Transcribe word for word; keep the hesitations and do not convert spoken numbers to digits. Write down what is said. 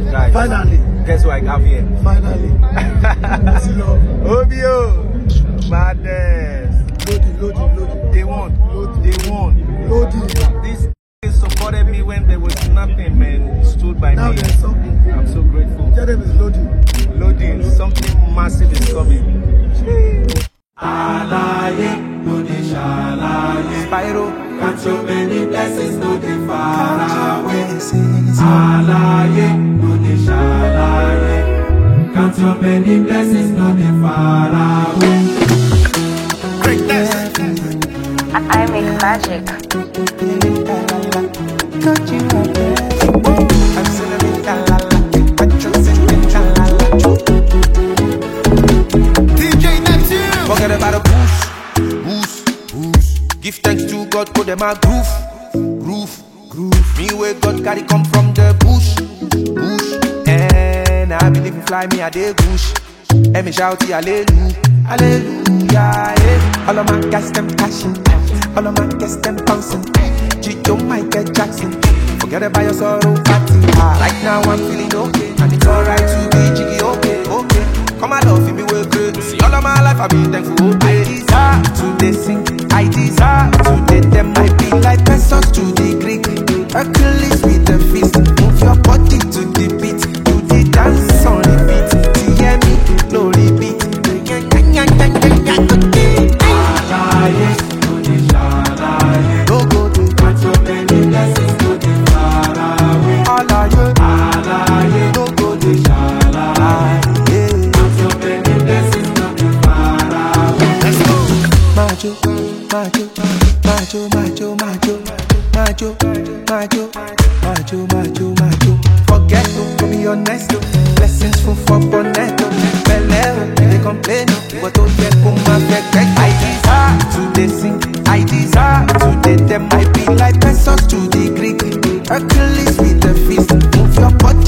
Guys, finally. Guess what I have here? Finally. Obio. Madness. Loading, loading, loading. They won. Loading. They won. Loading. This supported me when there was nothing, man. Stood by now me. Now there's something. I'm so grateful. Tell them it's loading. Loading. Something massive is coming. Alaye, no dey shalaye. Spyro. Got so many blessings, no dey far away. Alaye, no dey shalaye. Got so many blessings, no dey far away. Greatness. I make magic. Don't you I'm singing la la la. I'm singing la la la. D J Neptune. Forget about the boost, boost, boost. Give thanks to God, put them a groove, groove, groove. Me where God carry come from the bush, bush. And I believe you fly me a day bush. And me shout hallelujah, hallelujah. Yeah. All of my guys them passion, all of my guys them bouncing. Gito Michael Jackson. Forget about your sorrow party. Ah, right now I'm feeling okay, and it's alright to be jiggy okay, okay. Come on, love me way great. See all of my life I've been thankful. Okay. I desire to they sing, I desire to they them. I be like pesos to the Greek, Hercules with the feast. Move your body to the beat, to the dance on repeat. See me, no repeat. Alaye, no dey shalaye. No go to Got so many blessings, no dey far away. Alaye, Alaye, no go to shalaye. yeah. Got so many blessings, no dey far away. Let's go. Majo, majo, majo, majo, majo, majo, majo, majo, majo, majo. Forget to be honest. Blessings full for bonnet. Belle, they complain, but don't get come back. I desire to they sing, I desire to they them. I be like pesos to the Greek, Hercules with the feast. Move your body